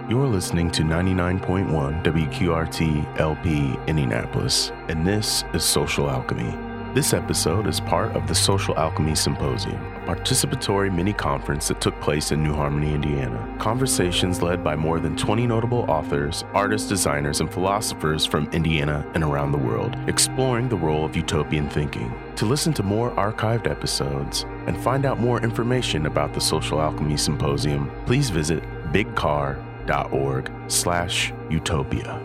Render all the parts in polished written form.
You're listening to 99.1 WQRT LP Indianapolis, and this is Social Alchemy. This episode is part of the Social Alchemy Symposium, a participatory mini-conference that took place in New Harmony, Indiana. Conversations led by more than 20 notable authors, artists, designers, and philosophers from Indiana and around the world, exploring the role of utopian thinking. To listen to more archived episodes and find out more information about the Social Alchemy Symposium, please visit bigcar.org/utopia.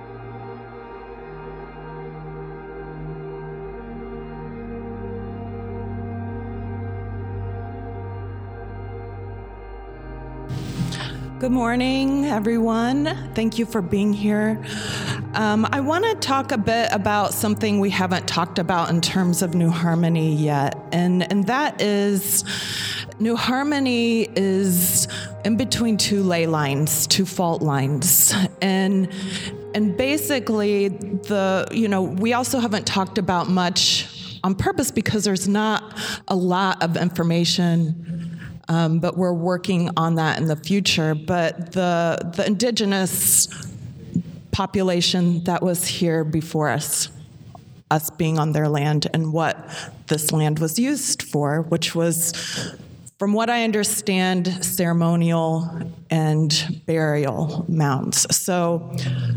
Good morning, everyone. Thank you for being here. I want to talk a bit about something we haven't talked about in terms of New Harmony yet, and that is New Harmony is in between two ley lines, two fault lines, and basically we also haven't talked about much on purpose because there's not a lot of information. But we're working on that in the future. But the indigenous population that was here before us being on their land, and what this land was used for, which was, from what I understand, ceremonial and burial mounds. So,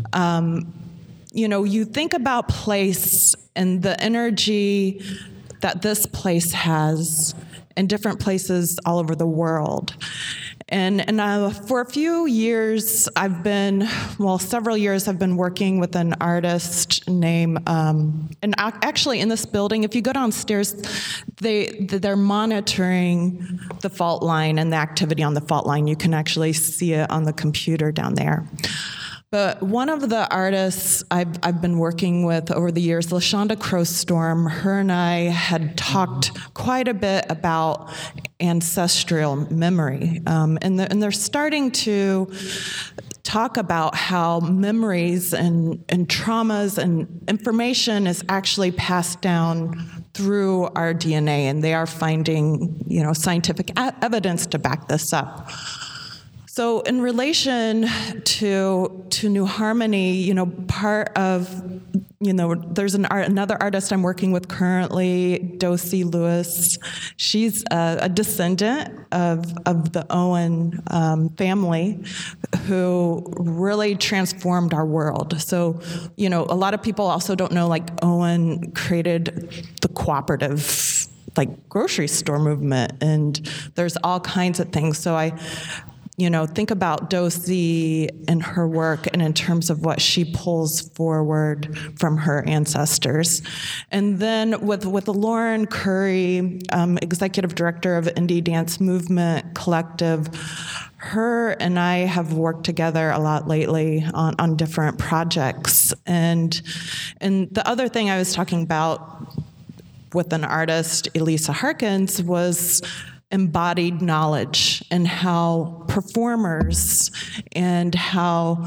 you think about place and the energy that this place has in different places all over the world. And for a few years, several years, I've been working with an artist named, and actually in this building, if you go downstairs, they're monitoring the fault line and the activity on the fault line. You can actually see it on the computer down there. But one of the artists I've been working with over the years, LaShonda Crowstorm, her and I had talked quite a bit about ancestral memory. And they're starting to talk about how memories and traumas and information is actually passed down through our DNA. And they are finding, scientific evidence to back this up. So in relation to New Harmony, part of, there's another artist I'm working with currently, Docy Lewis. She's a descendant of the Owen family who really transformed our world. So, a lot of people also don't know, Owen created the cooperative, grocery store movement, and there's all kinds of things. So I think about Docy and her work and in terms of what she pulls forward from her ancestors. And then with Lauren Curry, executive director of Indie Dance Movement Collective, her and I have worked together a lot lately on different projects. And the other thing I was talking about with an artist, Elisa Harkins, was embodied knowledge, and how performers and how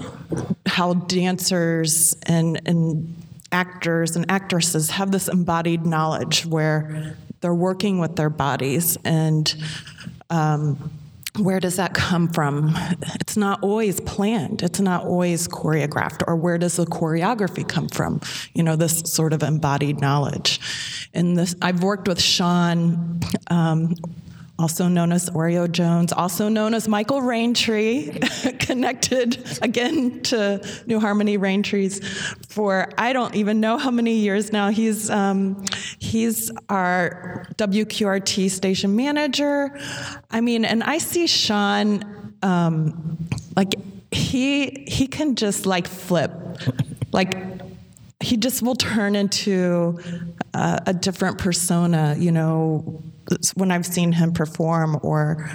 dancers and actors and actresses have this embodied knowledge where they're working with their bodies, and where does that come from? It's not always planned. It's not always choreographed. Or where does the choreography come from? This sort of embodied knowledge. And I've worked with Sean, also known as Oreo Jones, also known as Michael Raintree, connected again to New Harmony Raintrees for I don't even know how many years now. He's our WQRT station manager. And I see Sean, he can just flip, he just will turn into a different persona, when I've seen him perform or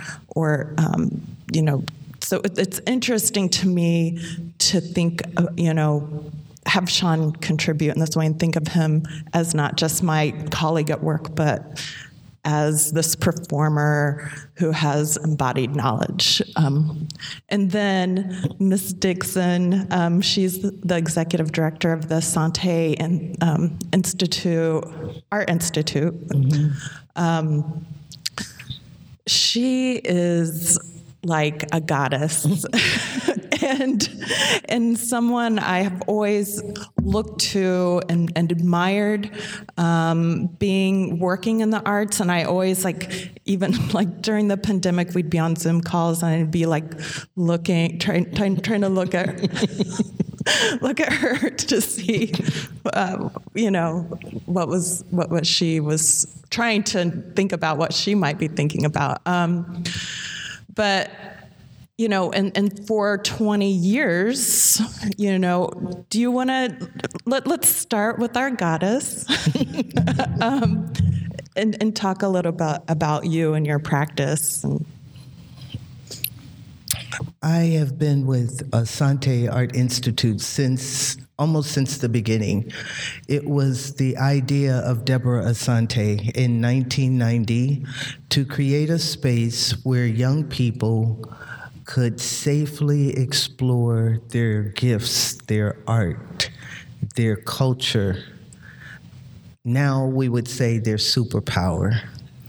so it's interesting to me to think, have Sean contribute in this way and think of him as not just my colleague at work, but as this performer who has embodied knowledge. And then Ms. Dixon, she's the executive director of the Sante Institute, Art Institute. Mm-hmm. She is like a goddess and someone I have always looked to and admired, working in the arts. And I always even during the pandemic, we'd be on Zoom calls and I'd be trying to look at her to see, what she was trying to think about, what she might be thinking about. But and for 20 years, do you want to, let's start with our goddess and talk a little bit about you and your practice. I have been with Asante Art Institute almost since the beginning. It was the idea of Deborah Asante in 1990 to create a space where young people could safely explore their gifts, their art, their culture. Now we would say their superpower.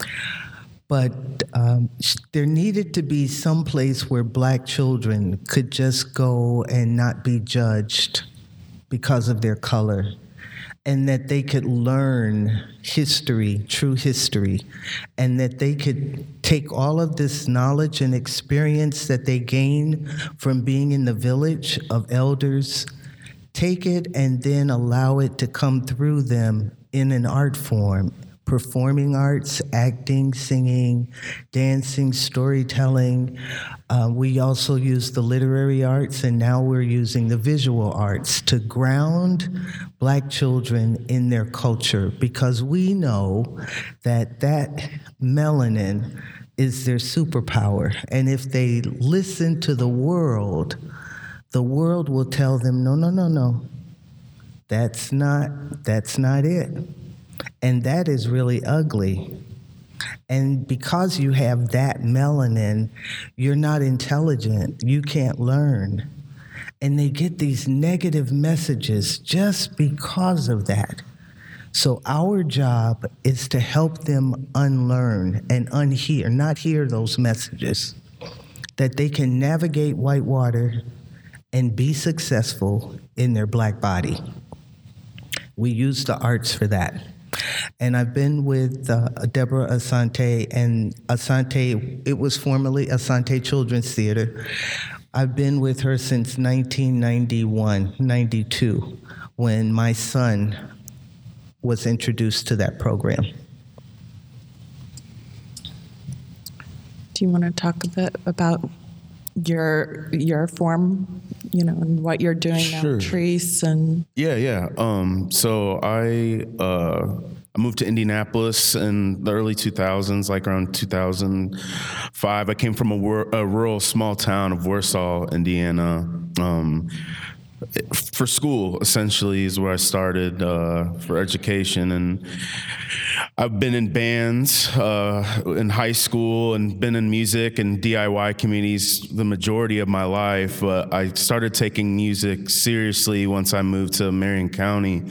But there needed to be some place where Black children could just go and not be judged because of their color, and that they could learn history, true history, and that they could take all of this knowledge and experience that they gain from being in the village of elders, take it and then allow it to come through them in an art form. Performing arts, acting, singing, dancing, storytelling. We also use the literary arts, and now we're using the visual arts to ground Black children in their culture, because we know that melanin is their superpower. And if they listen to the world will tell them, no, that's not it. And that is really ugly. And because you have that melanin, you're not intelligent. You can't learn. And they get these negative messages just because of that. So our job is to help them unlearn and not hear those messages, that they can navigate whitewater and be successful in their Black body. We use the arts for that. And I've been with Deborah Asante, and Asante, it was formerly Asante Children's Theater. I've been with her since 1991, 92, when my son was introduced to that program. Do you want to talk a bit about your form, and what you're doing now, Trees, and Yeah. So I moved to Indianapolis in the early 2000s, around 2005. I came from a rural small town of Warsaw, Indiana. For school, essentially, is where I started for education. And I've been in bands in high school and been in music and DIY communities the majority of my life. But I started taking music seriously once I moved to Marion County.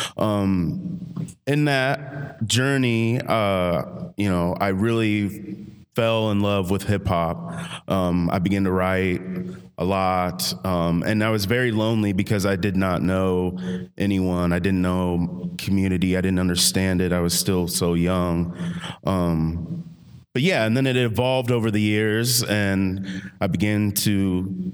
In that journey, I really fell in love with hip hop. I began to write a lot, and I was very lonely because I did not know anyone. I didn't know community. I didn't understand it. I was still so young. But yeah, and then it evolved over the years, and I began to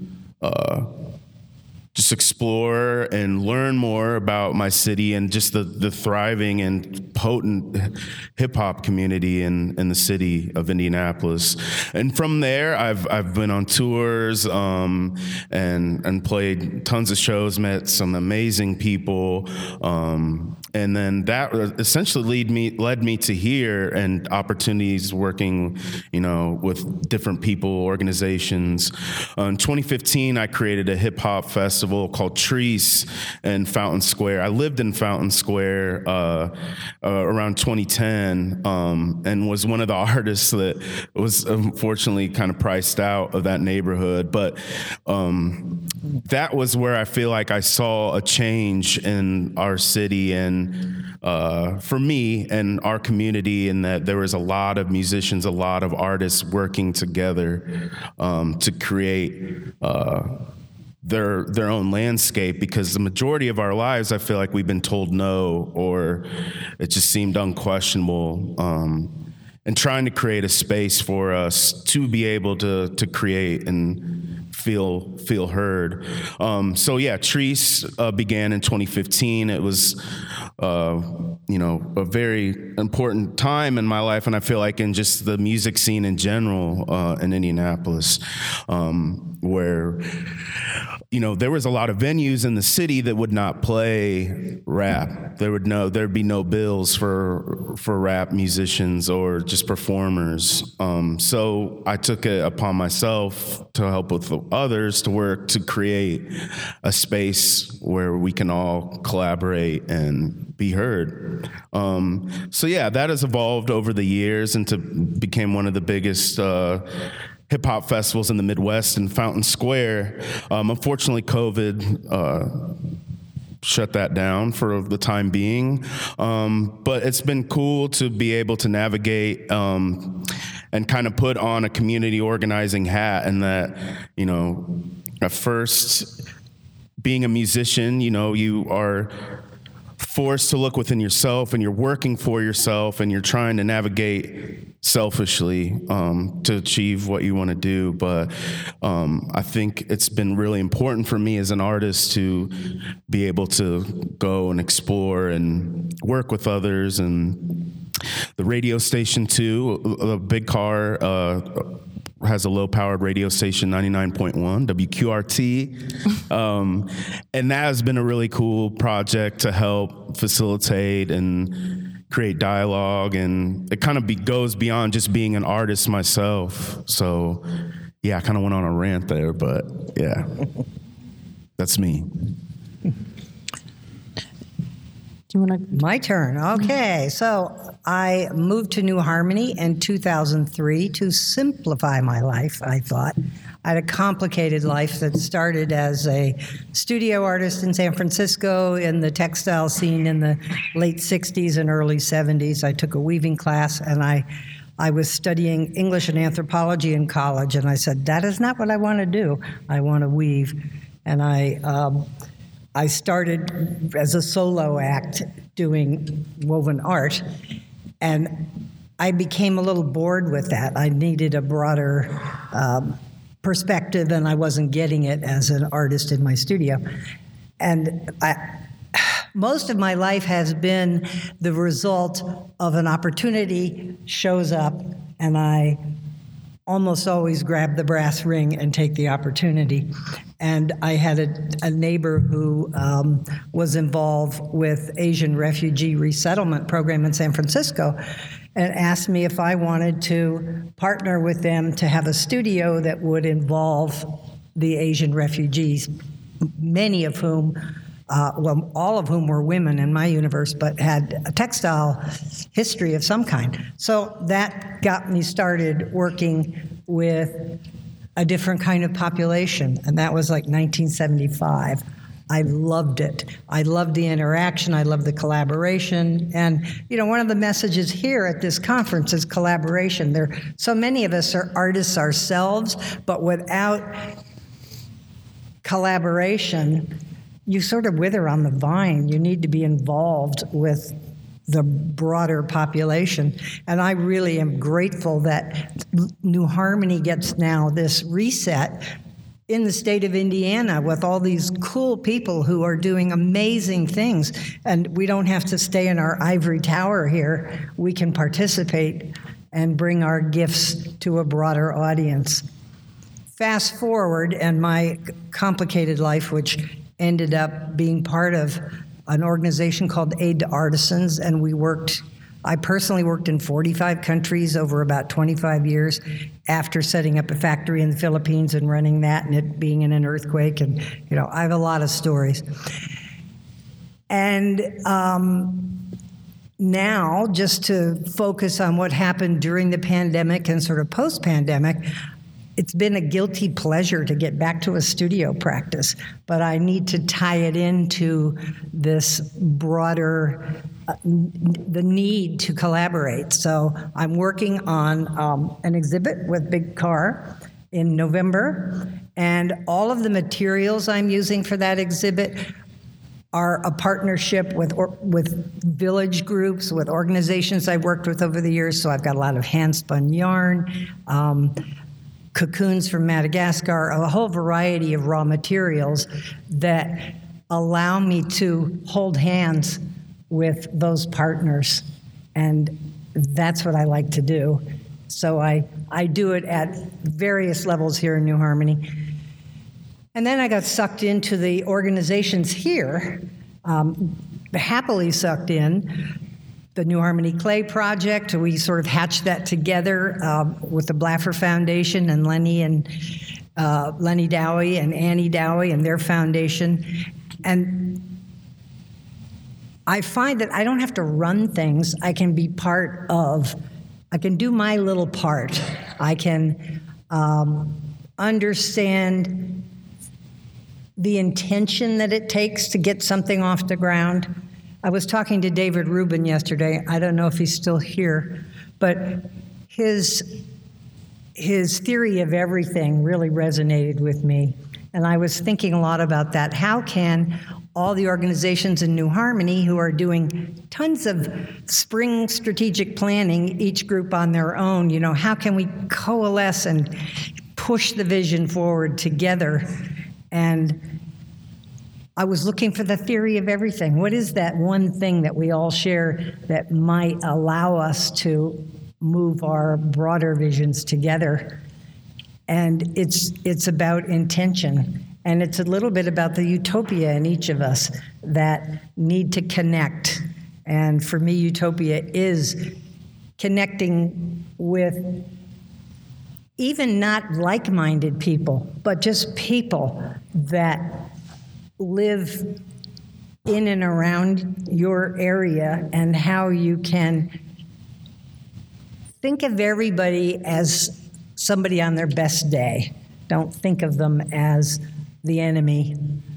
just explore and learn more about my city and just the thriving and potent hip hop community in the city of Indianapolis. And from there, I've been on tours and played tons of shows, met some amazing people, and then that essentially led me to here and opportunities working, with different people, organizations. In 2015, I created a hip hop festival called Trees in Fountain Square. I lived in Fountain Square around 2010 and was one of the artists that was unfortunately kind of priced out of that neighborhood. But that was where I feel like I saw a change in our city and for me and our community, in that there was a lot of musicians, a lot of artists working together to create their own landscape, because the majority of our lives, I feel like we've been told no, or it just seemed unquestionable. And trying to create a space for us to be able to create and feel heard. So yeah, Trees began in 2015. It was, a very important time in my life, and I feel like in just the music scene in general in Indianapolis, where there was a lot of venues in the city that would not play rap. There'd be no bills for rap musicians or just performers. So I took it upon myself to help with others to work to create a space where we can all collaborate and be heard. So yeah, that has evolved over the years and became one of the biggest hip hop festivals in the Midwest in Fountain Square. Unfortunately, COVID shut that down for the time being. But it's been cool to be able to navigate and kind of put on a community organizing hat, and that, at first, being a musician, you are forced to look within yourself, and you're working for yourself, and you're trying to navigate selfishly to achieve what you want to do. But I think it's been really important for me as an artist to be able to go and explore and work with others. And the radio station too, the Big Car has a low-powered radio station, 99.1 WQRT, and that has been a really cool project to help facilitate and create dialogue, and it kind of goes beyond just being an artist myself. So, yeah, I kind of went on a rant there, but yeah, that's me. Do you want to? My turn. Okay. So I moved to New Harmony in 2003 to simplify my life, I thought. I had a complicated life that started as a studio artist in San Francisco in the textile scene in the late 60s and early 70s. I took a weaving class, and I was studying English and anthropology in college, and I said, that is not what I want to do. I want to weave. And I started as a solo act doing woven art, and I became a little bored with that. I needed a broader perspective, and I wasn't getting it as an artist in my studio. And most of my life has been the result of an opportunity shows up, and I almost always grab the brass ring and take the opportunity. And I had a neighbor who was involved with Asian refugee resettlement program in San Francisco, and asked me if I wanted to partner with them to have a studio that would involve the Asian refugees, many of whom, all of whom were women in my universe, but had a textile history of some kind. So that got me started working with a different kind of population, and that was like 1975. I loved it. I loved the interaction. I loved the collaboration. And, one of the messages here at this conference is collaboration. So many of us are artists ourselves, but without collaboration, you sort of wither on the vine. You need to be involved with the broader population. And I really am grateful that New Harmony gets now this reset in the state of Indiana with all these cool people who are doing amazing things. And we don't have to stay in our ivory tower here. We can participate and bring our gifts to a broader audience. Fast forward, and my complicated life, which ended up being part of an organization called Aid to Artisans, and I personally worked in 45 countries over about 25 years after setting up a factory in the Philippines and running that, and it being in an earthquake, and I have a lot of stories. And now, just to focus on what happened during the pandemic and sort of post-pandemic, it's been a guilty pleasure to get back to a studio practice, but I need to tie it into this broader, the need to collaborate. So I'm working on an exhibit with Big Car, in November. And all of the materials I'm using for that exhibit are a partnership with village groups, with organizations I've worked with over the years. So I've got a lot of hand-spun yarn, cocoons from Madagascar, a whole variety of raw materials that allow me to hold hands with those partners. And that's what I like to do. So I do it at various levels here in New Harmony. And then I got sucked into the organizations here, happily sucked in. The New Harmony Clay Project, we sort of hatched that together with the Blaffer Foundation and Lenny Dowie and Annie Dowie and their foundation. And I find that I don't have to run things. I can be part of, I can do my little part. I can understand the intention that it takes to get something off the ground. I was talking to David Rubin yesterday. I don't know if he's still here, but his theory of everything really resonated with me. And I was thinking a lot about that. How can all the organizations in New Harmony who are doing tons of spring strategic planning, each group on their own, how can we coalesce and push the vision forward together? And I was looking for the theory of everything. What is that one thing that we all share that might allow us to move our broader visions together? And it's about intention. And it's a little bit about the utopia in each of us that need to connect. And for me, utopia is connecting with even not like-minded people, but just people that live in and around your area, and how you can think of everybody as somebody on their best day. Don't think of them as the enemy.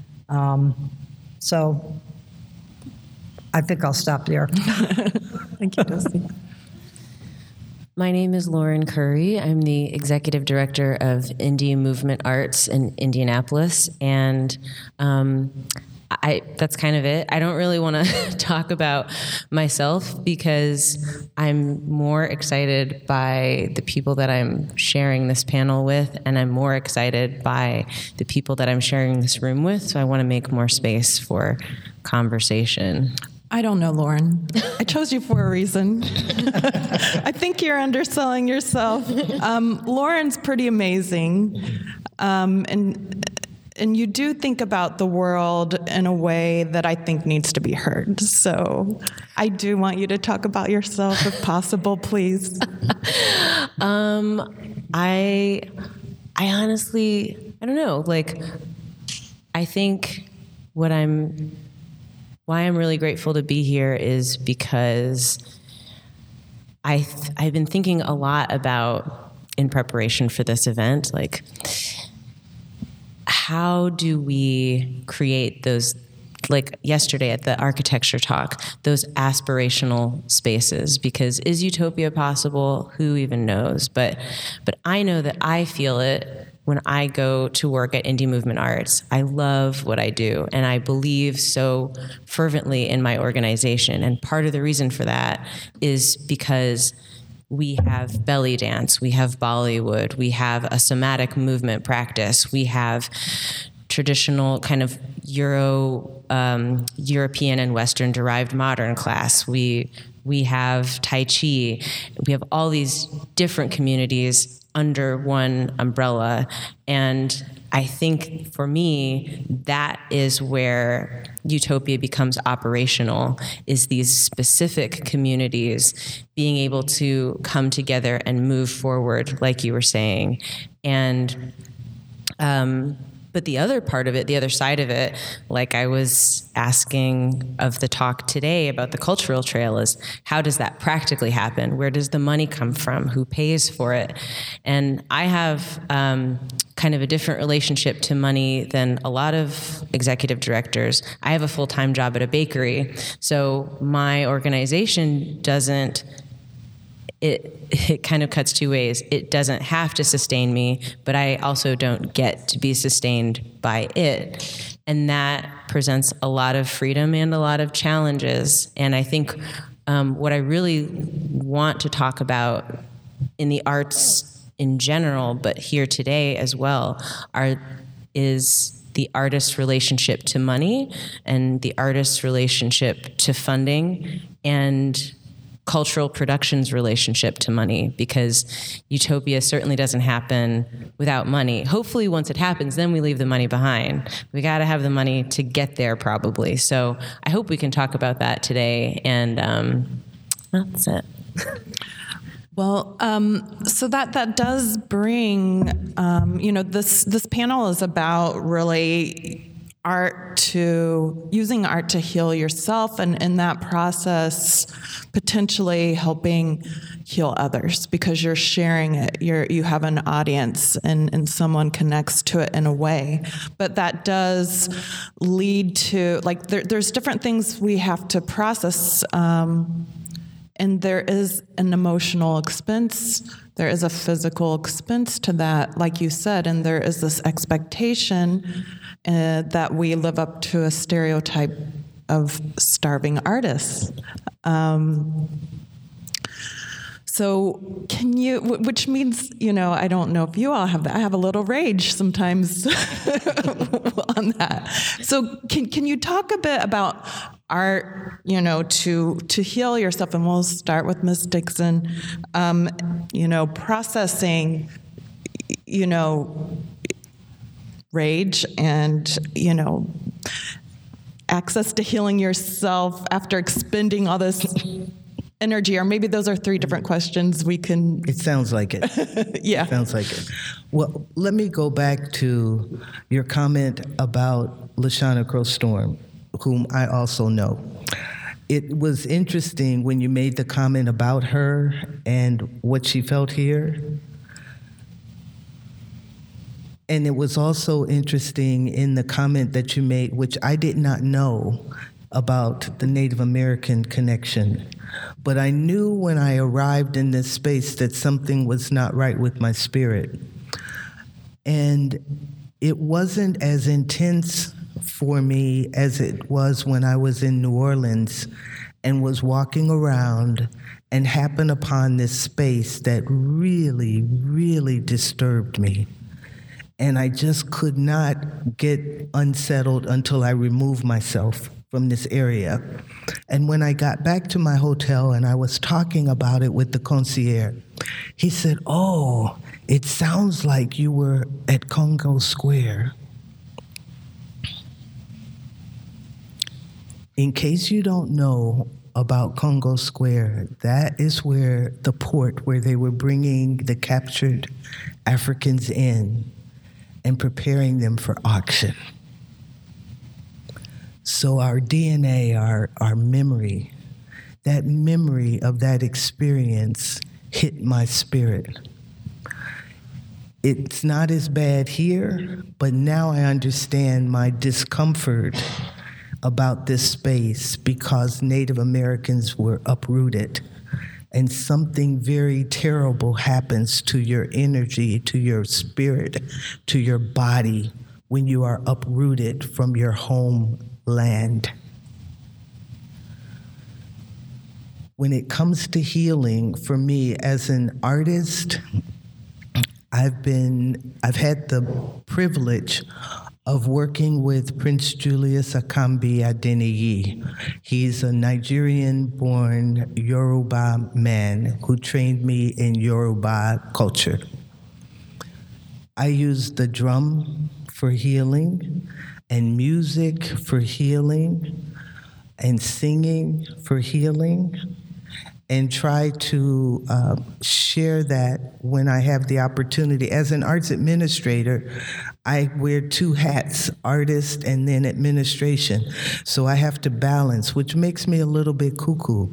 So I think I'll stop there. Thank you, Dusty. My name is Lauren Curry. I'm the executive director of Indie Movement Arts in Indianapolis, and that's kind of it. I don't really want to talk about myself because I'm more excited by the people that I'm sharing this panel with, and I'm more excited by the people that I'm sharing this room with, so I want to make more space for conversation. I don't know, Lauren. I chose you for a reason. I think you're underselling yourself. Lauren's pretty amazing. And you do think about the world in a way that I think needs to be heard. So I do want you to talk about yourself if possible, please. I honestly, I don't know. I think why I'm really grateful to be here is because I've been thinking a lot about, in preparation for this event, how do we create those, yesterday at the architecture talk, those aspirational spaces? Because is utopia possible? Who even knows? But I know that I feel it when I go to work at Indie Movement Arts. I love what I do, and I believe so fervently in my organization. And part of the reason for that is because we have belly dance, we have Bollywood, we have a somatic movement practice, we have traditional kind of European and Western derived modern class, we have Tai Chi, we have all these different communities under one umbrella. And I think for me, that is where utopia becomes operational, is these specific communities being able to come together and move forward, like you were saying. And but the other part of it, the other side of it, like I was asking of the talk today about the cultural trail, is how does that practically happen? Where does the money come from? Who pays for it? And I have kind of a different relationship to money than a lot of executive directors. I have a full-time job at a bakery, so my organization doesn't it kind of cuts two ways. It doesn't have to sustain me, but I also don't get to be sustained by it. And that presents a lot of freedom and a lot of challenges. And I think what I really want to talk about in the arts in general, but here today as well, is the artist's relationship to money and the artist's relationship to funding and cultural production's relationship to money, because utopia certainly doesn't happen without money. Hopefully once it happens, then we leave the money behind. We got to have the money to get there probably. So I hope we can talk about that today, and that's it. Well, so that does bring, this panel is about really using art to heal yourself, and in that process, potentially helping heal others, because you're sharing it. You have an audience, and someone connects to it in a way. But that does lead to, there's different things we have to process. And there is an emotional expense, there is a physical expense to that, like you said, and there is this expectation that we live up to a stereotype of starving artists. So can you, which means, I don't know if you all have that. I have a little rage sometimes on that. So can you talk a bit about art, to heal yourself? And we'll start with Ms. Dixon, processing, rage and, access to healing yourself after expending all this energy, or maybe those are three different questions we can... It sounds like it. Yeah. It sounds like it. Well, let me go back to your comment about Lashana Crow Storm, whom I also know. It was interesting when you made the comment about her and what she felt here. And it was also interesting in the comment that you made, which I did not know, about the Native American connection. But I knew when I arrived in this space that something was not right with my spirit. And it wasn't as intense for me as it was when I was in New Orleans and was walking around and happened upon this space that really, really disturbed me. And I just could not get unsettled until I removed myself from this area. And when I got back to my hotel and I was talking about it with the concierge, he said, "Oh, it sounds like you were at Congo Square." In case you don't know about Congo Square, that is where the port where they were bringing the captured Africans in and preparing them for auction. So our DNA, our memory, that memory of that experience hit my spirit. It's not as bad here, but now I understand my discomfort about this space because Native Americans were uprooted, and something very terrible happens to your energy, to your spirit, to your body when you are uprooted from your homeland. When it comes to healing, for me as an artist, I've had the privilege of working with Prince Julius Akambi Adeniyi. He's a Nigerian-born Yoruba man who trained me in Yoruba culture. I use the drum for healing, and music for healing, and singing for healing, and try to share that when I have the opportunity. As an arts administrator, I wear two hats, artist and then administration. So I have to balance, which makes me a little bit cuckoo.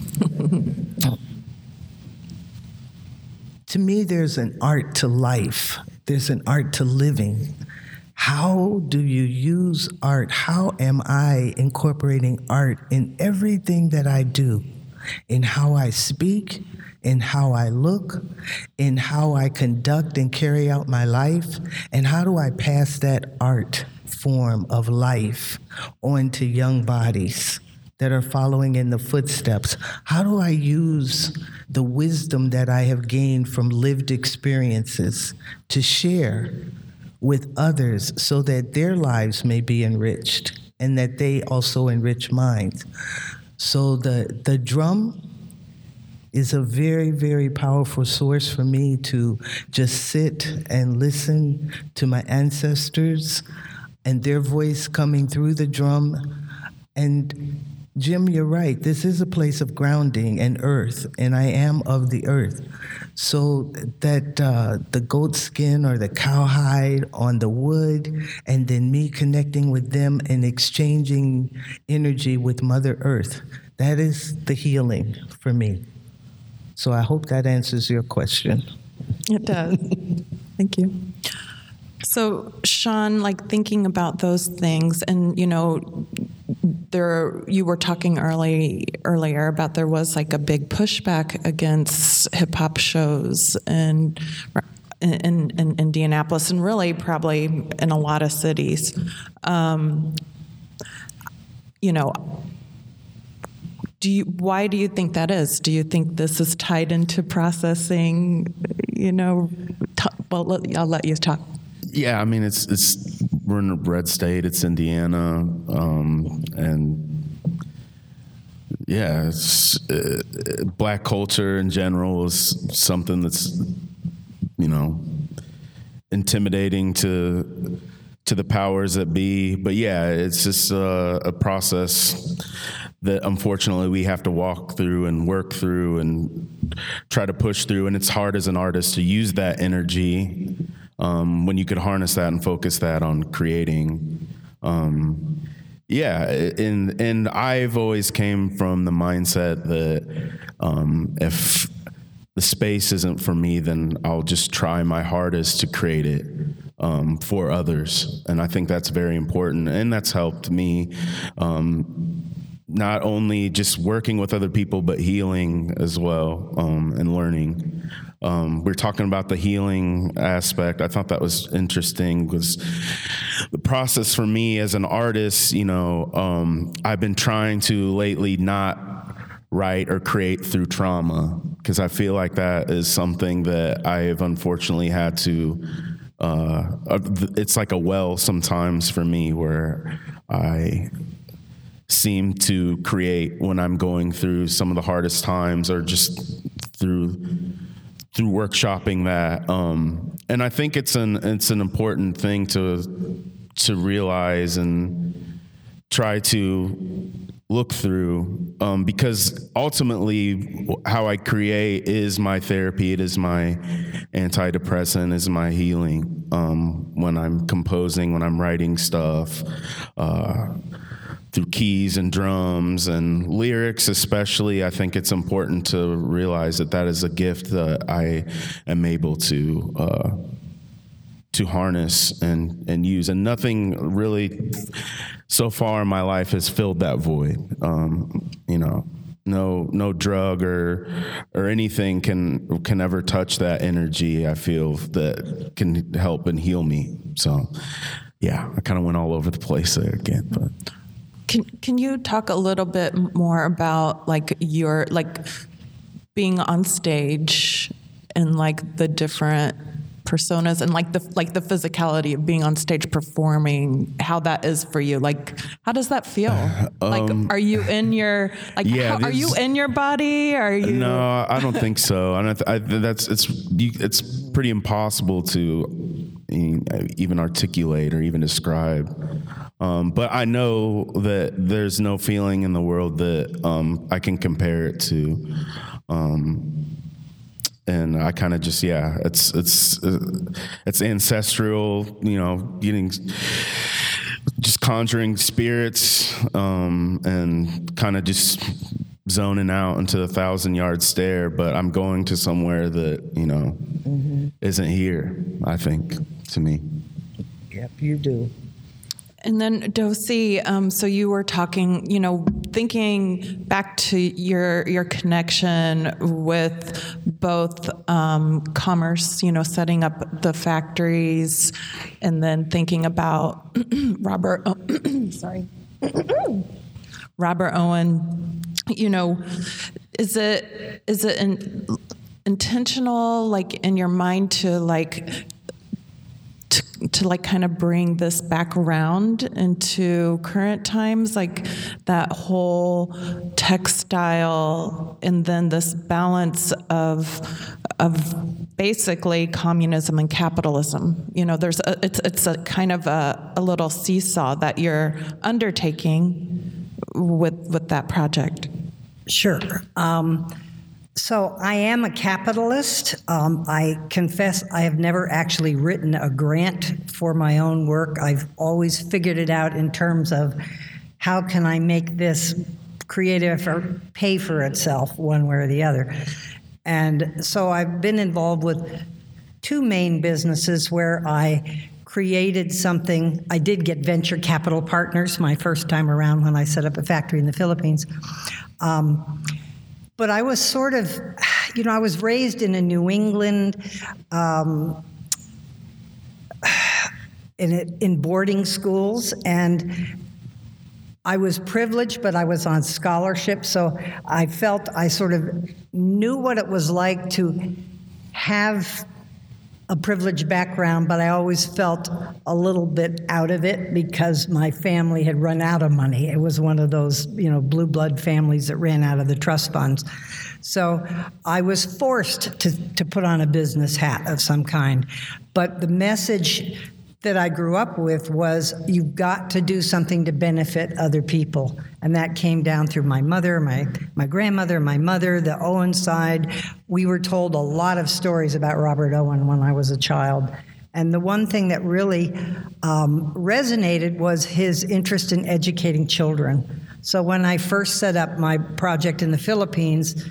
To me, there's an art to life. There's an art to living. How do you use art? How am I incorporating art in everything that I do? In how I speak, in how I look, in how I conduct and carry out my life, and how do I pass that art form of life on to young bodies that are following in the footsteps? How do I use the wisdom that I have gained from lived experiences to share with others so that their lives may be enriched and that they also enrich mine? So the drum is a very, very powerful source for me to just sit and listen to my ancestors and their voice coming through the drum. And Jim, you're right. This is a place of grounding and earth, and I am of the earth. So that the goat skin or the cowhide on the wood, and then me connecting with them and exchanging energy with Mother Earth, that is the healing for me. So I hope that answers your question. It does. Thank you. So, Sean, like thinking about those things, and you were talking earlier about there was like a big pushback against hip hop shows in Indianapolis, and really probably in a lot of cities. Why do you think that is? Do you think this is tied into processing? I'll let you talk. Yeah, I mean, it's we're in a red state. It's Indiana, and yeah, it's Black culture in general is something that's intimidating to the powers that be. But yeah, it's just a process that unfortunately we have to walk through and work through and try to push through. And it's hard as an artist to use that energy when you could harness that and focus that on creating. And I've always came from the mindset that if the space isn't for me, then I'll just try my hardest to create it for others. And I think that's very important. And that's helped me not only just working with other people, but healing as well, and learning. We're talking about the healing aspect. I thought that was interesting, because the process for me as an artist, I've been trying to lately not write or create through trauma, because I feel like that is something that I have unfortunately had to, it's like a well sometimes for me, where I seem to create when I'm going through some of the hardest times, or just through workshopping that. And I think it's an important thing to realize and try to look through, because ultimately how I create is my therapy. It is my antidepressant, is my healing. When I'm composing, when I'm writing stuff, through keys and drums and lyrics especially, I think it's important to realize that is a gift that I am able to harness and use. And nothing really so far in my life has filled that void. No drug or anything can ever touch that energy, I feel, that can help and heal me. So yeah, I kind of went all over the place there again, but. Can you talk a little bit more about your being on stage and the different personas and the physicality of being on stage performing, how that is for you? How does that feel? Are you in your are you in your body? Are you? No, I don't think so. It's pretty impossible to even articulate or even describe. But I know that there's no feeling in the world that I can compare it to. And I kind of just, it's ancestral, just conjuring spirits, and kind of just zoning out into the 1,000-yard stare. But I'm going to somewhere that, isn't here, I think, to me. Yep, you do. And then Dosi, so you were talking, thinking back to your connection with both commerce, setting up the factories, and then thinking about Robert Owen. Is it intentional, like in your mind, to kind of bring this back around into current times, like that whole textile, and then this balance of basically communism and capitalism. It's a kind of a little seesaw that you're undertaking with that project. Sure. So I am a capitalist. I confess I have never actually written a grant for my own work. I've always figured it out in terms of how can I make this creative or pay for itself one way or the other. And so I've been involved with two main businesses where I created something. I did get venture capital partners my first time around when I set up a factory in the Philippines. But I was sort of, I was raised in a New England, in boarding schools, and I was privileged, but I was on scholarship, so I felt I sort of knew what it was like to have a privileged background, but I always felt a little bit out of it because my family had run out of money. It was one of those, blue blood families that ran out of the trust funds. So I was forced to put on a business hat of some kind. But the message that I grew up with was, you've got to do something to benefit other people. And that came down through my mother, my grandmother, my mother, the Owen side. We were told a lot of stories about Robert Owen when I was a child. And the one thing that really resonated was his interest in educating children. So when I first set up my project in the Philippines,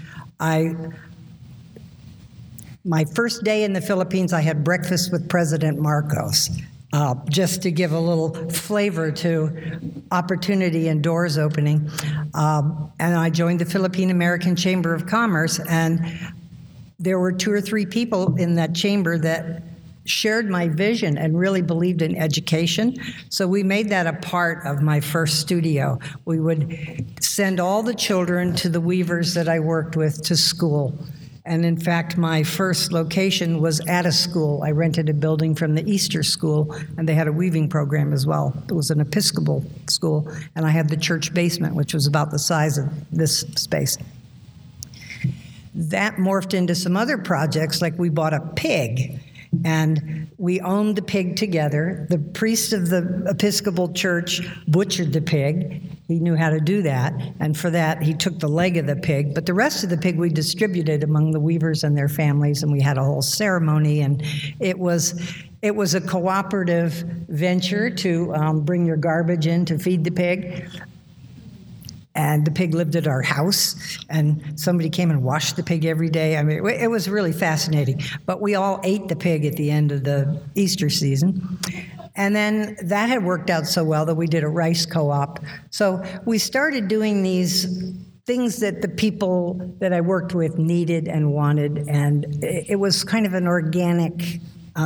my first day in the Philippines, I had breakfast with President Marcos. Just to give a little flavor to opportunity and doors opening. And I joined the Philippine American Chamber of Commerce, and there were 2 or 3 people in that chamber that shared my vision and really believed in education. So we made that a part of my first studio. We would send all the children to the weavers that I worked with to school. And in fact, my first location was at a school. I rented a building from the Easter School, and they had a weaving program as well. It was an Episcopal school, and I had the church basement, which was about the size of this space. That morphed into some other projects, like we bought a pig, and we owned the pig together. The priest of the Episcopal Church butchered the pig. He knew how to do that, and for that, he took the leg of the pig. But the rest of the pig we distributed among the weavers and their families, and we had a whole ceremony, and it was a cooperative venture to bring your garbage in to feed the pig. And the pig lived at our house, and somebody came and washed the pig every day. I mean, it was really fascinating. But we all ate the pig at the end of the Easter season. And then that had worked out so well that we did a rice co-op. So we started doing these things that the people that I worked with needed and wanted, and it was kind of an organic,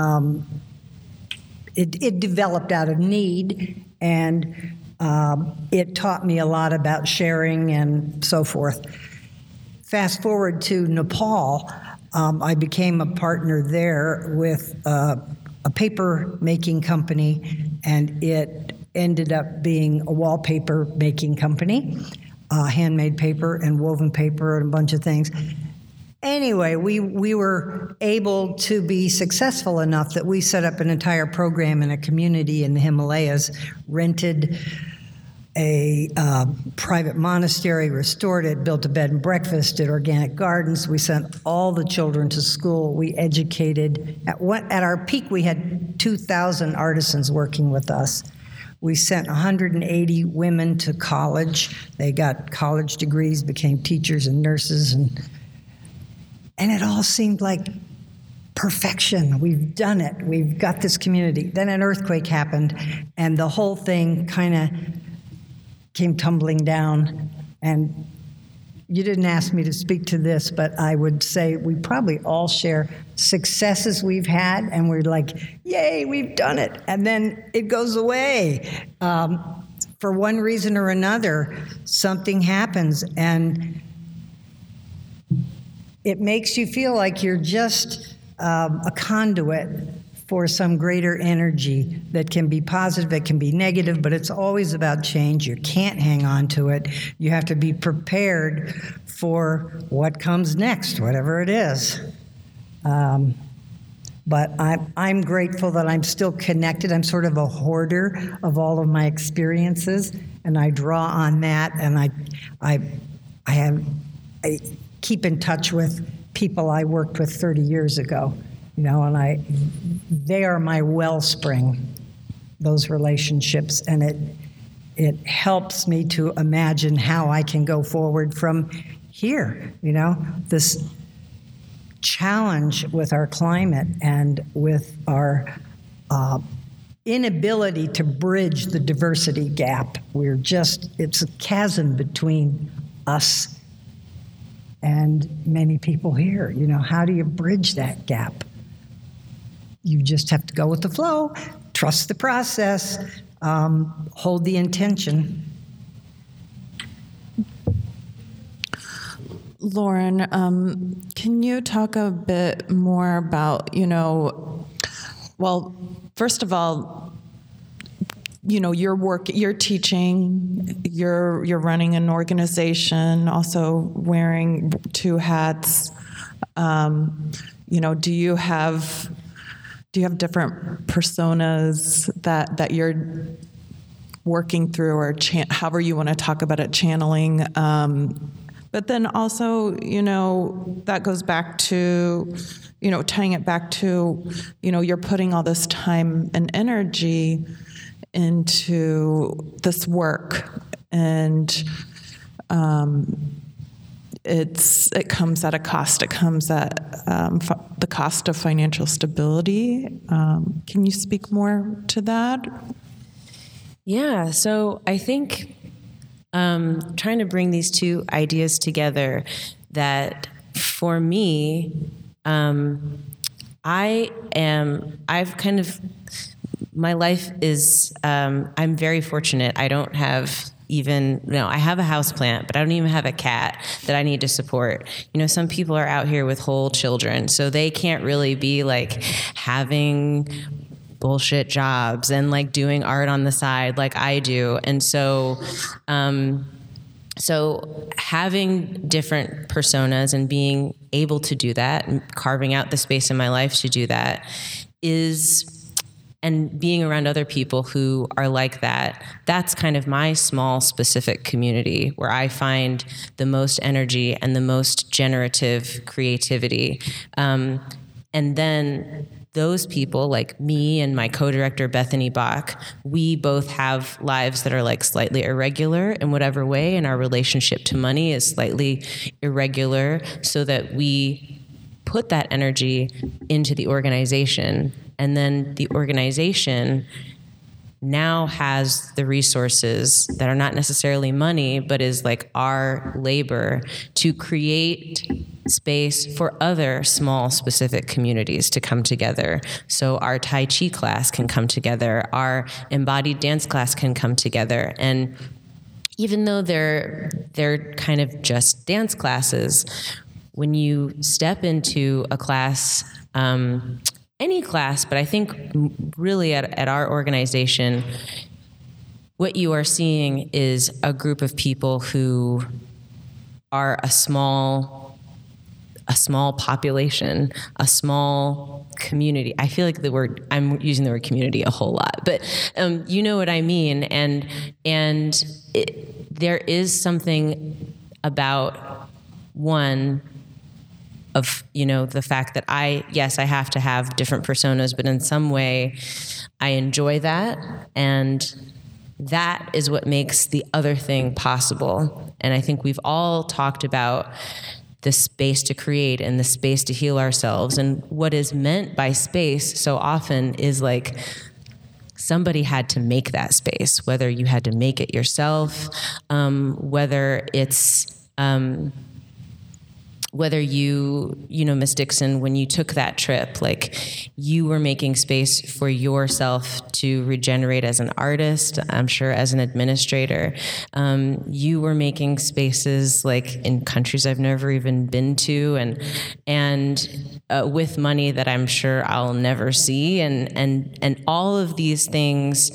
it developed out of need, and it taught me a lot about sharing and so forth. Fast forward to Nepal, I became a partner there with a paper making company, and it ended up being a wallpaper making company, handmade paper and woven paper and a bunch of things. Anyway, we were able to be successful enough that we set up an entire program in a community in the Himalayas, rented a private monastery, restored it, built a bed and breakfast, did organic gardens. We sent all the children to school. We educated. At our peak, we had 2,000 artisans working with us. We sent 180 women to college. They got college degrees, became teachers and nurses, and it all seemed like perfection. We've done it. We've got this community. Then an earthquake happened, and the whole thing kind of came tumbling down. And you didn't ask me to speak to this, but I would say we probably all share successes we've had, and we're like, yay, we've done it. And then it goes away. For one reason or another, something happens, and it makes you feel like you're just a conduit for some greater energy that can be positive, that can be negative, but it's always about change. You can't hang on to it. You have to be prepared for what comes next, whatever it is. But I'm grateful that I'm still connected. I'm sort of a hoarder of all of my experiences, and I draw on that, and I keep in touch with people I worked with 30 years ago, and they are my wellspring, those relationships, and it helps me to imagine how I can go forward from here, this challenge with our climate and with our inability to bridge the diversity gap. It's a chasm between us and many people here. How do you bridge that gap? You just have to go with the flow, trust the process, hold the intention. Lauren, can you talk a bit more about, well, first of all, you're teaching, you're running an organization, also wearing two hats. Do you have different personas that you're working through, or however you want to talk about it, channeling? But then also, that goes back to, tying it back to, you're putting all this time and energy into this work, and it comes at a cost. It comes at the cost of financial stability. Can you speak more to that? Yeah, so I think trying to bring these two ideas together, that for me, my life is, I'm very fortunate. I don't have I have a houseplant, but I don't even have a cat that I need to support. Some people are out here with whole children, so they can't really be like having bullshit jobs and like doing art on the side like I do. And so having different personas and being able to do that and carving out the space in my life to do that and being around other people who are like that, that's kind of my small specific community where I find the most energy and the most generative creativity. And then those people, like me and my co-director, Bethany Bach, we both have lives that are like slightly irregular in whatever way, and our relationship to money is slightly irregular, so that we put that energy into the organization. And then the organization now has the resources that are not necessarily money, but is like our labor to create space for other small specific communities to come together. So our Tai Chi class can come together, our embodied dance class can come together. And even though they're kind of just dance classes, when you step into a class, any class, but I think really at our organization, what you are seeing is a group of people who are a small population, a small community. I feel like I'm using the word community a whole lot, but you know what I mean. And there is something about one of, the fact that I have to have different personas, but in some way I enjoy that. And that is what makes the other thing possible. And I think we've all talked about the space to create and the space to heal ourselves. And what is meant by space so often is like somebody had to make that space, whether you had to make it yourself, whether it's whether you know, Miss Dixon, when you took that trip, like you were making space for yourself to regenerate as an artist, I'm sure as an administrator. You were making spaces like in countries I've never even been to, and with money that I'm sure I'll never see, and all of these things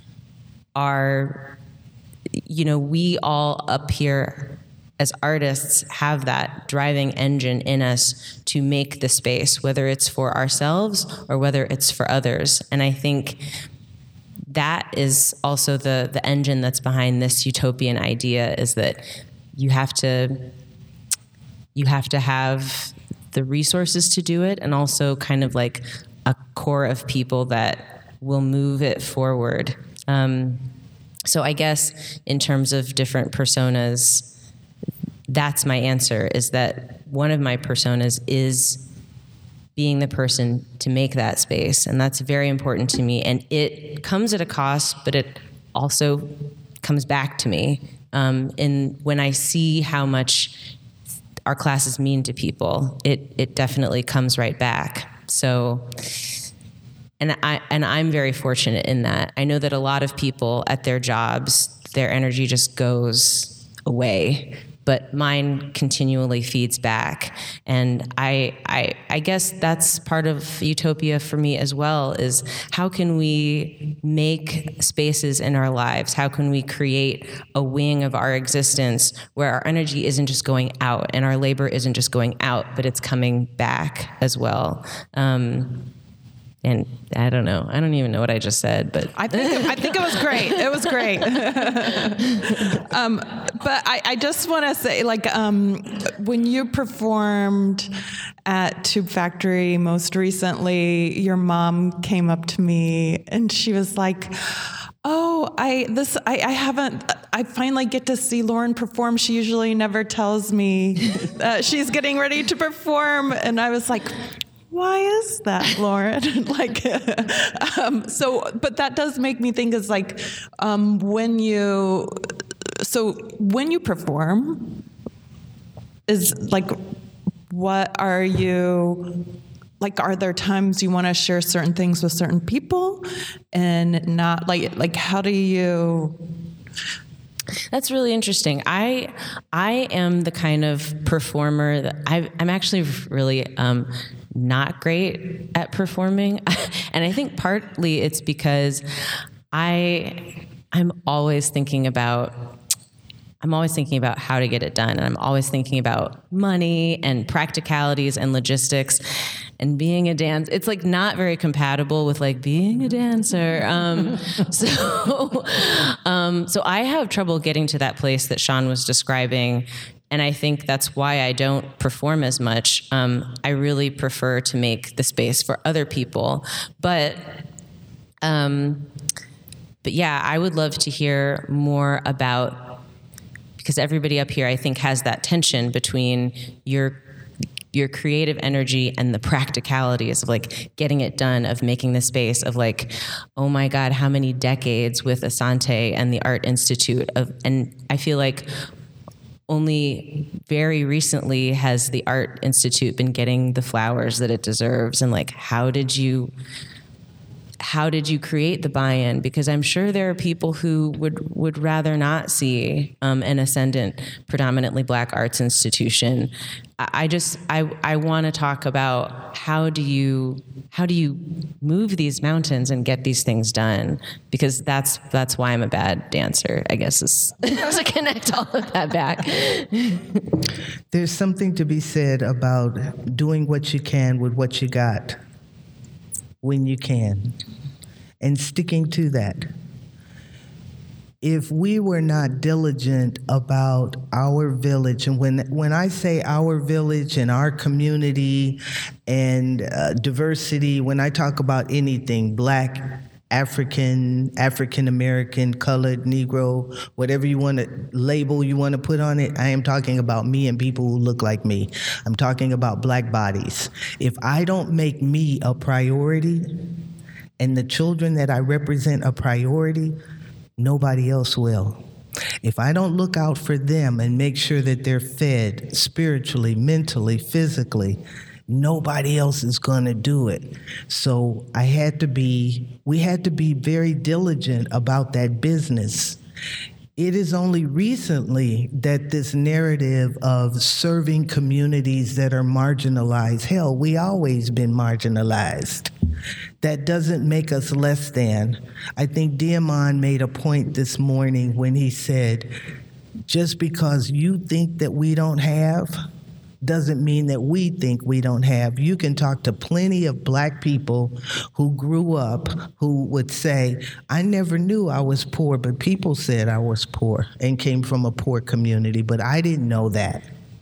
are, you know, we all up here as artists have that driving engine in us to make the space, whether it's for ourselves or whether it's for others. And I think that is also the engine that's behind this utopian idea, is that you have to have the resources to do it, and also kind of like a core of people that will move it forward. So I guess in terms of different personas, that's my answer, is that one of my personas is being the person to make that space. And that's very important to me. And it comes at a cost, but it also comes back to me. And when I see how much our classes mean to people, it definitely comes right back. So, and I'm very fortunate in that. I know that a lot of people at their jobs, their energy just goes away, but mine continually feeds back. And I guess that's part of utopia for me as well, is how can we make spaces in our lives? How can we create a wing of our existence where our energy isn't just going out and our labor isn't just going out, but it's coming back as well? And I don't know. I don't even know what I just said, but I think it was great. It was great. But I just want to say, like, when you performed at Tube Factory most recently, your mom came up to me and she was like, "Oh, I finally get to see Lauren perform. She usually never tells me she's getting ready to perform." And I was like, "Why is that, Lauren?" Like, but that does make me think, is like, when you perform, is like, what are you, like, are there times you want to share certain things with certain people and not like how do you? That's really interesting. I am the kind of performer that I'm actually really not great at performing. And I think partly it's because I'm always thinking about how to get it done. And I'm always thinking about money and practicalities and logistics. And being a dancer, it's like not very compatible with like being a dancer. So I have trouble getting to that place that Sean was describing. And I think that's why I don't perform as much. I really prefer to make the space for other people. But yeah, I would love to hear more about, because everybody up here, I think, has that tension between your creative energy and the practicalities of like getting it done, of making the space, of like, oh my God, how many decades with Asante and the Art Institute and I feel like only very recently has the Art Institute been getting the flowers that it deserves. And like, how did you create the buy-in? Because I'm sure there are people who would rather not see an ascendant, predominantly Black arts institution. I want to talk about how do you move these mountains and get these things done? Because that's why I'm a bad dancer, I guess, is to connect all of that back. There's something to be said about doing what you can with what you got, when you can, and sticking to that. If we were not diligent about our village, and when I say our village and our community and diversity, when I talk about anything, Black, African American, colored, Negro, whatever you want to label you want to put on it. I am talking about me and people who look like me. I'm talking about Black bodies. If I don't make me a priority and the children that I represent a priority, nobody else will. If I don't look out for them and make sure that they're fed spiritually, mentally, physically, nobody else is going to do it. So we had to be very diligent about that business. It is only recently that this narrative of serving communities that are marginalized, hell, we always been marginalized. That doesn't make us less than. I think Diamond made a point this morning when he said, just because you think that we don't have, doesn't mean that we think we don't have. You can talk to plenty of Black people who grew up who would say, I never knew I was poor, but people said I was poor and came from a poor community, but I didn't know that.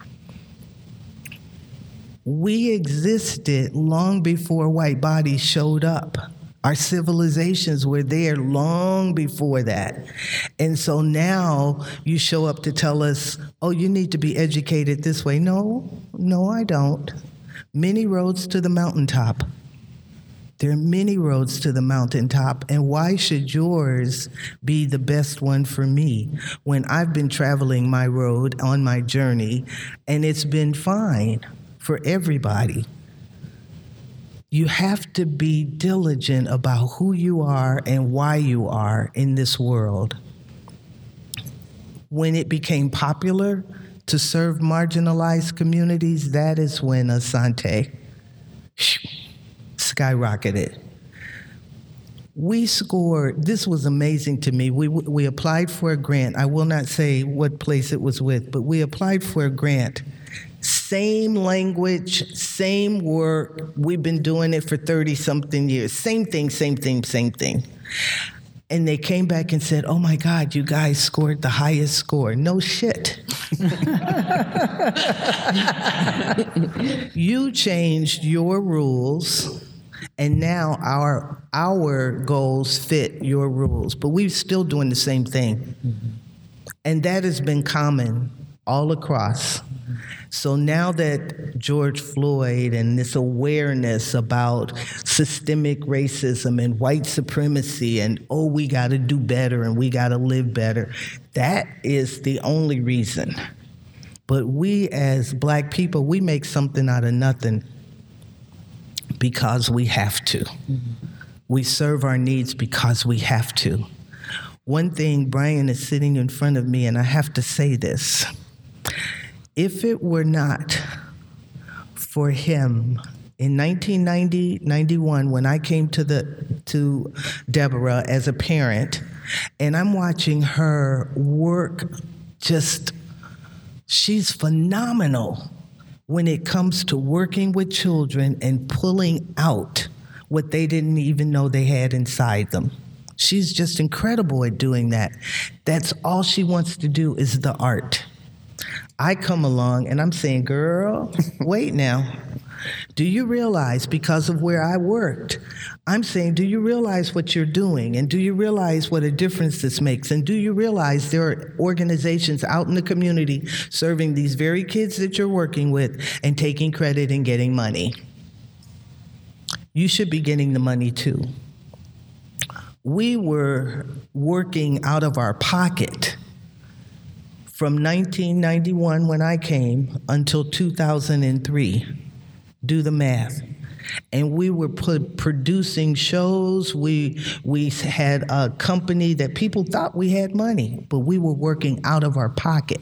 We existed long before white bodies showed up. Our civilizations were there long before that. And so now you show up to tell us, oh, you need to be educated this way. No, I don't. Many roads to the mountaintop. There are many roads to the mountaintop, and why should yours be the best one for me when I've been traveling my road on my journey and it's been fine for everybody? You have to be diligent about who you are and why you are in this world. When it became popular to serve marginalized communities, that is when Asante skyrocketed. We scored, this was amazing to me. We applied for a grant. I will not say what place it was with, but we applied for a grant. Same language, same work. We've been doing it for 30-something years. Same thing. And they came back and said, oh my God, you guys scored the highest score. No shit. You changed your rules, and now our goals fit your rules. But we're still doing the same thing. Mm-hmm. And that has been common all across. So now that George Floyd and this awareness about systemic racism and white supremacy and, oh, we got to do better and we got to live better, that is the only reason. But we as Black people, we make something out of nothing because we have to. Mm-hmm. We serve our needs because we have to. One thing, Brian is sitting in front of me, and I have to say this. If it were not for him, in 1990-91, when I came to Deborah as a parent, and I'm watching her work, she's phenomenal when it comes to working with children and pulling out what they didn't even know they had inside them. She's just incredible at doing that. That's all she wants to do is the art. I come along and I'm saying, girl, wait now. Do you realize, because of where I worked, I'm saying, do you realize what you're doing? And do you realize what a difference this makes? And do you realize there are organizations out in the community serving these very kids that you're working with and taking credit and getting money? You should be getting the money too. We were working out of our pocket from 1991 when I came until 2003. Do the math. And we were producing shows. We had a company that people thought we had money, but we were working out of our pocket.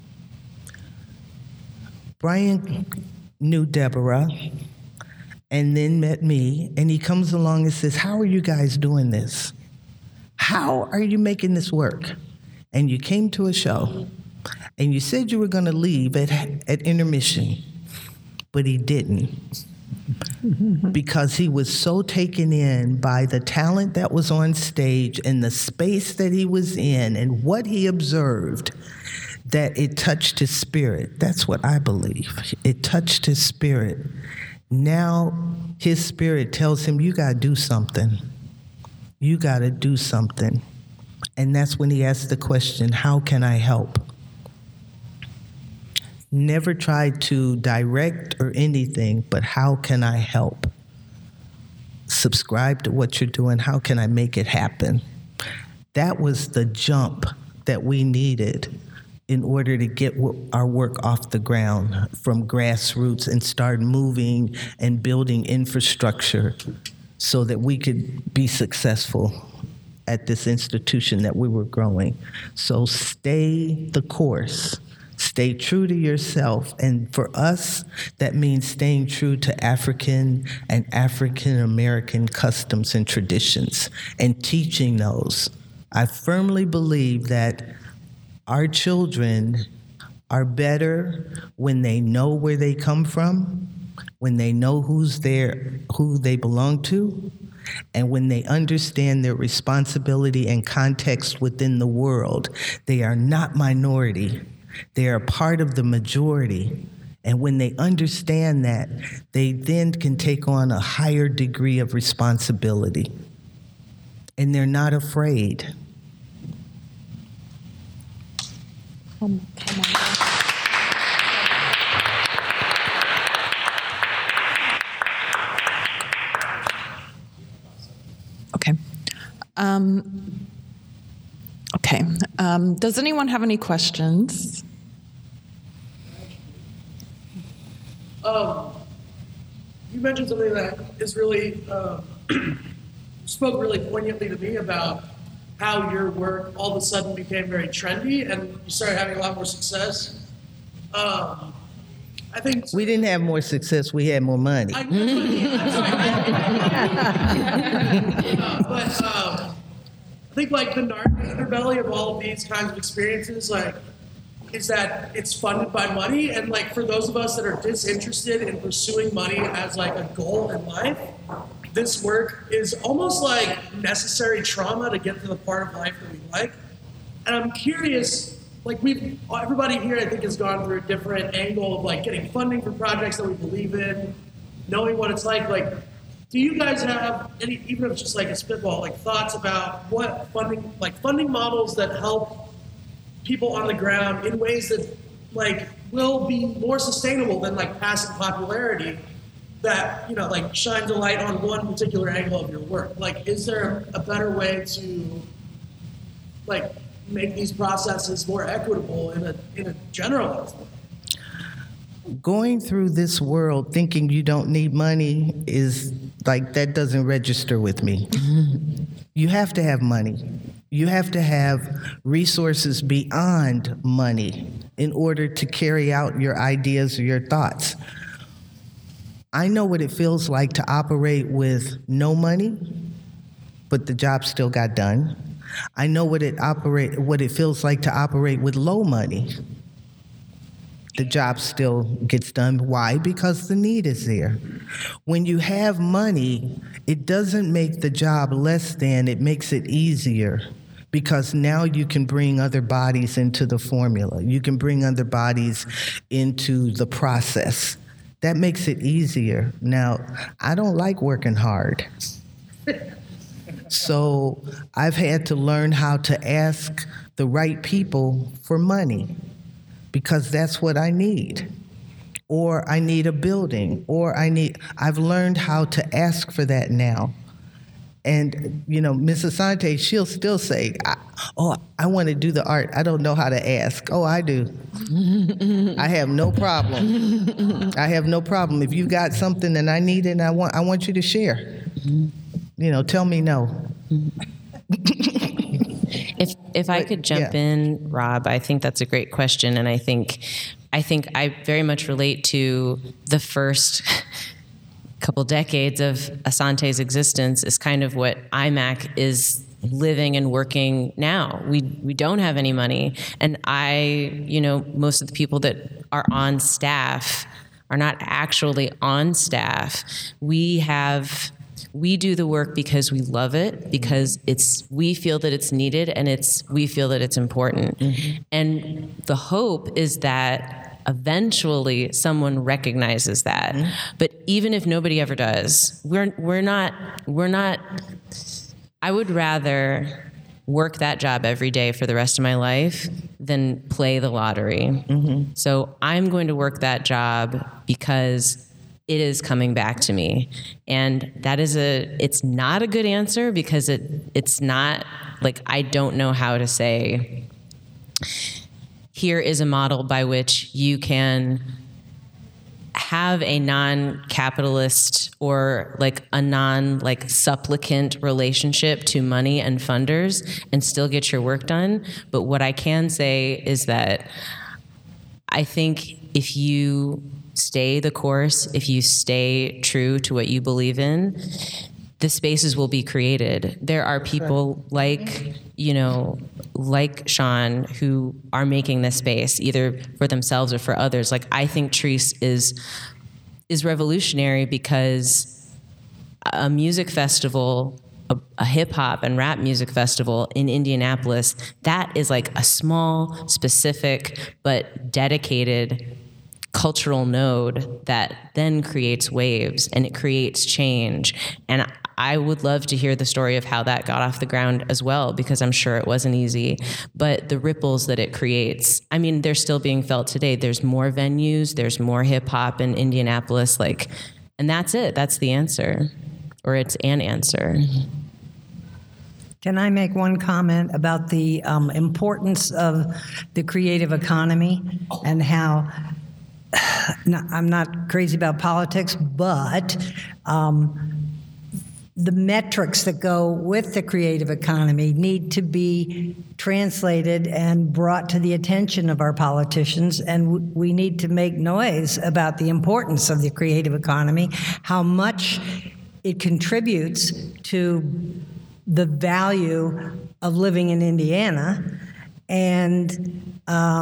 Brian knew Deborah and then met me, and he comes along and says, how are you guys doing this? How are you making this work? And you came to a show, and you said you were going to leave at intermission, but he didn't. Because he was so taken in by the talent that was on stage and the space that he was in and what he observed, that it touched his spirit. That's what I believe. It touched his spirit. Now his spirit tells him, you got to do something. you got to do something. And that's when he asked the question, how can I help? Never tried to direct or anything, but how can I help? Subscribe to what you're doing. How can I make it happen? That was the jump that we needed in order to get our work off the ground from grassroots and start moving and building infrastructure so that we could be successful at this institution that we were growing. So stay the course. Stay true to yourself. And for us, that means staying true to African and African American customs and traditions and teaching those. I firmly believe that our children are better when they know where they come from, when they know who's there, who they belong to, and when they understand their responsibility and context within the world. They are not minority. They are part of the majority. And when they understand that, they then can take on a higher degree of responsibility. And they're not afraid. Come on. Okay. Okay. Does anyone have any questions? You mentioned something that is really spoke really poignantly to me about how your work all of a sudden became very trendy and you started having a lot more success. I think we didn't have more success, we had more money. But I think like the underbelly of all of these kinds of experiences, like, is that it's funded by money. And like for those of us that are disinterested in pursuing money as like a goal in life, this work is almost like necessary trauma to get to the part of life that we like. And I'm curious, like everybody here I think has gone through a different angle of like getting funding for projects that we believe in, knowing what it's like. Like, do you guys have any, even if it's just like a spitball, like thoughts about what funding models that help people on the ground in ways that like will be more sustainable than like passive popularity that, you know, like shines a light on one particular angle of your work? Like, is there a better way to like make these processes more equitable in a generalized way? Going through this world thinking you don't need money is like, that doesn't register with me. You have to have money. You have to have resources beyond money in order to carry out your ideas or your thoughts. I know what it feels like to operate with no money, but the job still got done. I know what it feels like to operate with low money. The job still gets done. Why? Because the need is there. When you have money, it doesn't make the job less than, it makes it easier. Because now you can bring other bodies into the formula. You can bring other bodies into the process. That makes it easier. Now, I don't like working hard. So I've had to learn how to ask the right people for money because that's what I need. Or I need a building, I've learned how to ask for that now. And, you know, Ms. Asante, she'll still say, I want to do the art. I don't know how to ask. Oh, I do. I have no problem. If you got something and I need it and I want you to share. You know, tell me no. If I could jump in, Rob, I think that's a great question. And I think I very much relate to the first couple decades of Asante's existence is kind of what IMAC is living and working now. We don't have any money. And most of the people that are on staff are not actually on staff. We do the work because we love it, because we feel that it's needed and we feel that it's important. Mm-hmm. And the hope is that eventually someone recognizes that. Mm-hmm. But even if nobody ever does, we're not I would rather work that job every day for the rest of my life than play the lottery. Mm-hmm. So I'm going to work that job because it is coming back to me. And that is it's not a good answer because it's not like, I don't know how to say, here is a model by which you can have a non-capitalist or like a supplicant relationship to money and funders and still get your work done. But what I can say is that I think if you stay the course, if you stay true to what you believe in, the spaces will be created. There are people like Sean who are making this space either for themselves or for others. Like, I think Treese is revolutionary because a music festival, a hip hop and rap music festival in Indianapolis, that is like a small, specific, but dedicated cultural node that then creates waves and it creates change. And I would love to hear the story of how that got off the ground as well, because I'm sure it wasn't easy. But the ripples that it creates, I mean, they're still being felt today. There's more venues, there's more hip hop in Indianapolis, and that's it. That's the answer, or it's an answer. Can I make one comment about the importance of the creative economy and how I'm not crazy about politics, but the metrics that go with the creative economy need to be translated and brought to the attention of our politicians, and we need to make noise about the importance of the creative economy, how much it contributes to the value of living in Indiana. And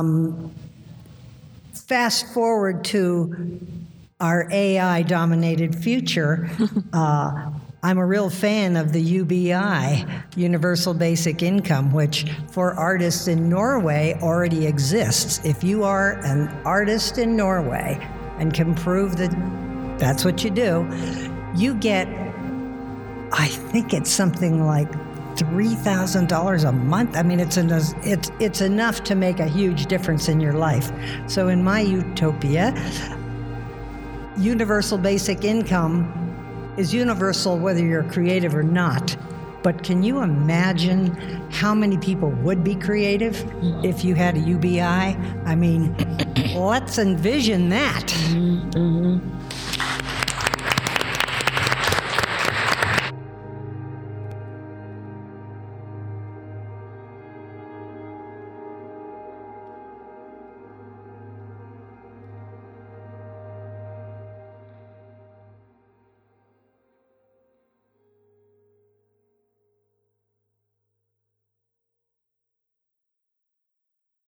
fast forward to our AI-dominated future, I'm a real fan of the UBI, Universal Basic Income, which for artists in Norway already exists. If you are an artist in Norway and can prove that that's what you do, you get, I think it's something like $3,000 a month. I mean, it's enough to make a huge difference in your life. So in my utopia, universal basic income is universal whether you're creative or not. But can you imagine how many people would be creative if you had a UBI? I mean, let's envision that. Mm-hmm.